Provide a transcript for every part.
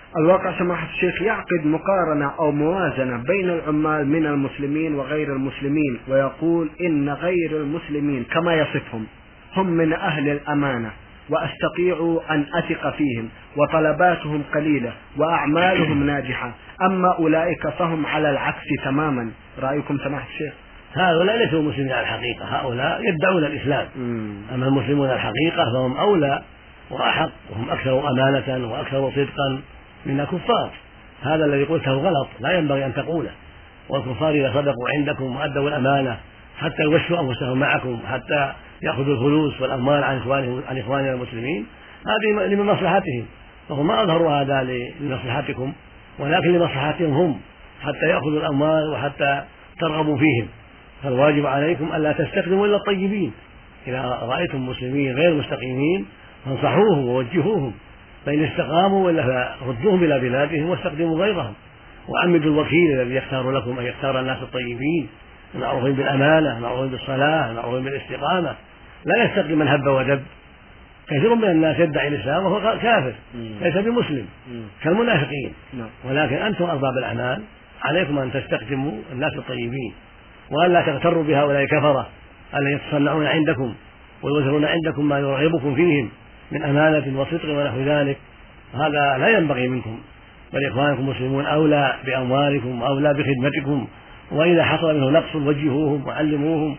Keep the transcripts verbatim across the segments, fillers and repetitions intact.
الواقع سماحة الشيخ يعقد مقارنة أو موازنة بين العمال من المسلمين وغير المسلمين، ويقول إن غير المسلمين كما يصفهم هم من أهل الأمانة، وأستطيع أن أثق فيهم، وطلباتهم قليلة وأعمالهم ناجحة، أما أولئك فهم على العكس تماما. رأيكم سماحة الشيخ؟ هؤلاء ليسوا مسلمين على الحقيقة، هؤلاء يدعون الإسلام. مم. أما المسلمون الحقيقة فهم أولى وأحق، وهم أكثر أمانة وأكثر صدقا من الكفار. هذا الذي قلته غلط، لا ينبغي أن تقوله. والكفار إذا صدقوا عندكم وأدوا الأمانة حتى يوشوا أنفسهم معكم، حتى يأخذوا الفلوس والأموال عن إخوانهم عن إخواننا المسلمين، هذه لمن مصلحتهم، فهم ما أظهروا هذا لمصلحتكم ولكن لمصلحتهم هم، حتى يأخذوا الأموال وحتى ترغبوا فيهم. فالواجب عليكم ألا تستخدموا إلا الطيبين. إذا رأيتم مسلمين غير مستقيمين فانصحوهم ووجهوهم، فإن استقاموا وإلا فردوهم إلى بلادهم واستخدموا غيرهم. وعمدوا الوكيل الذي يختار لكم أن يختار الناس الطيبين المعروفين بالأمانة، المعروفين بالصلاة، المعروفين بالاستقامة، لا يستخدم من هب ودب. كثير من الناس يدعي الإسلام وهو كافر ليس بمسلم كالمنافقين. ولكن أنتم أرباب الأعمال عليكم أن تستخدموا الناس الطيبين، وأن لا تغتروا بهؤلاء الكفرة الذين يتصنعون عندكم ويظهرون عندكم ما يرغبكم فيهم من أمانة وصدق ونحو ذلك. هذا لا ينبغي منكم، بل إخوانكم المسلمون أولى بأموالكم وأولى بخدمتكم، وإذا حصل منه نقص وجهوهم وعلموهم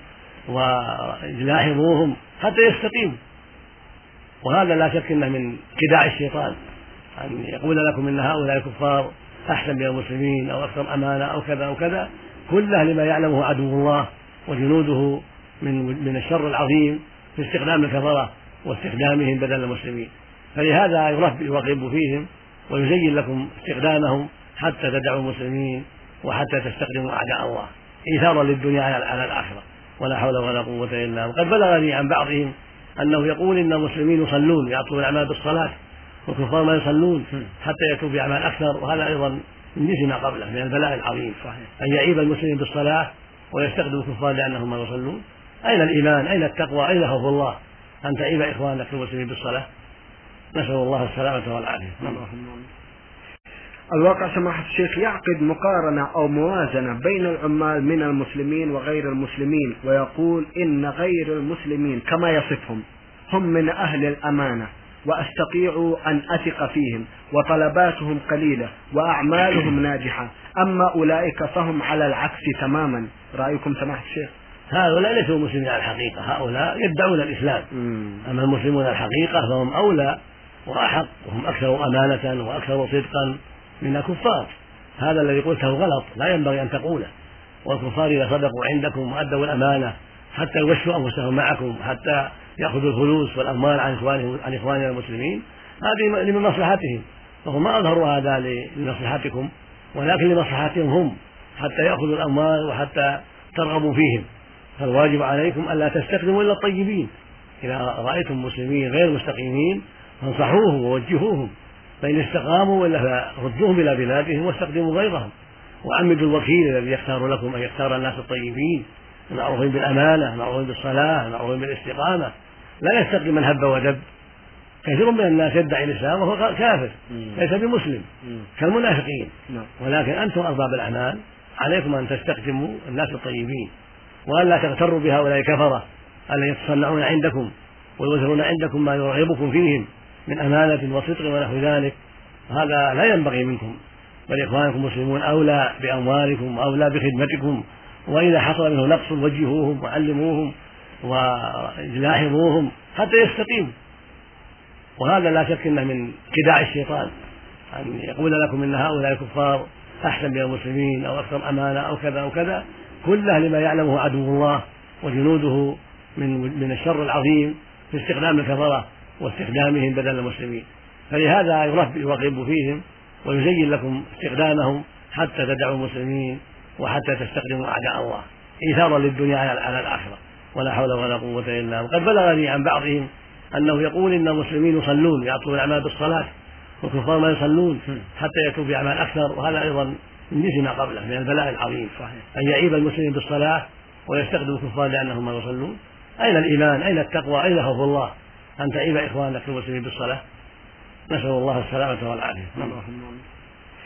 ولاحظوهم حتى يستقيموا. وهذا لا شك أنه من خداع الشيطان أن يقول لكم إن هؤلاء الكفار أحسن من المسلمين أو أكثر أمانة أو كذا أو كذا، كله لما يعلمه عدو الله وجنوده من من الشر العظيم في استخدام الكفرة واستخدامهم بدل المسلمين. فلهذا يربي يرغب فيهم ويزين لكم استخدامهم حتى تدعوا المسلمين وحتى تستخدموا أعداء الله إيثارا للدنيا على الآخرة، ولا حول ولا قوة إلا بالله. وقد بلغني عن بعضهم أنه يقول إن المسلمين يصلون يعطون الأعمال بالصلاة والكفار ما يصلون حتى يأتوا بأعمال أكثر، وهذا أيضا من جنس ما قبله من البلاء العظيم. أن يعيب المسلمين بالصلاة ويستخدم الكفار لأنهم ما يصلون. أين الإيمان؟ أين التقوى؟ أين خوف الله أن تعيب إخوانك المسلمين بالصلاة؟ نسأل الله السلامة والعافية. الواقع سماحة الشيخ يعقد مقارنة أو موازنة بين العمال من المسلمين وغير المسلمين، ويقول إن غير المسلمين كما يصفهم هم من أهل الأمانة، وأستطيع أن أثق فيهم، وطلباتهم قليلة وأعمالهم ناجحة، أما أولئك فهم على العكس تماما. رأيكم سماحة الشيخ؟ هؤلاء ليسوا مسلمين على الحقيقة، هؤلاء يدعون الإسلام. مم. أما المسلمون الحقيقة فهم أولى وأحق، وهم أكثر أمانة وأكثر صدقا من الكفار. هذا الذي قلته غلط، لا ينبغي أن تقوله. والكفار إذا صدقوا عندكم وأدوا الأمانة حتى يوشوا أنفسهم معكم، حتى يأخذوا الفلوس والأموال عن إخوانهم عن إخواننا المسلمين، هذه لمن مصلحتهم، فهم ما أظهروا هذا لمصلحتكم ولكن لمصلحتهم هم، حتى يأخذوا الأموال وحتى ترغبوا فيهم. فالواجب عليكم ألا تستخدموا إلا الطيبين. إذا رأيتم مسلمين غير مستقيمين فانصحوهم ووجهوهم، فإن استقاموا وإلا فردوهم إلى بلادهم واستخدموا غيرهم. وعمدوا الوكيل الذي يختار لكم أن يختار الناس الطيبين المعروفين بالأمانة، المعروفين بالصلاة، المعروفين بالاستقامة، لا يستخدم من هب ودب. كثير من الناس يدعي الإسلام وهو كافر ليس بمسلم كالمنافقين. ولكن أنتم أرباب الأعمال عليكم أن تستخدموا الناس الطيبين، وأن لا تغتروا بهؤلاء الكفرة الذين يتصنعون عندكم ويظهرون عندكم ما يرغبكم فيهم من أمانة وصدق ونحو ذلك. هذا لا ينبغي منكم، بل إخوانكم المسلمون أولى بأموالكم وأولى بخدمتكم، وإذا حصل منه نقص وجهوهم وعلموهم ولاحظوهم حتى يستقيموا. وهذا لا شك أنه من خداع الشيطان أن يقول لكم إن هؤلاء الكفار أحسن من المسلمين أو أكثر أمانة أو كذا أو كذا، كله لما يعلمه عدو الله وجنوده من من الشر العظيم في استخدام الكفرة واستخدامهم بدل المسلمين. فلهذا يربي يرغب فيهم ويزين لكم استخدامهم حتى تدعوا المسلمين وحتى تستخدموا أعداء الله إيثارا للدنيا على الآخرة، ولا حول ولا قوة إلا بالله. وقد بلغني عن بعضهم أنه يقول إن المسلمين يصلون يعطون الأعمال بالصلاة والكفار ما يصلون حتى يأتوا بأعمال أكثر، وهذا أيضا من جنس ما قبله من البلاء العظيم. أن يعيب المسلمين بالصلاة ويستخدم الكفار لأنهم ما يصلون. أين الإيمان؟ أين التقوى؟ أين خوف الله أن تعيب إخوانك المسلمين بالصلاة؟ نسأل الله السلامة والعافية. اللهم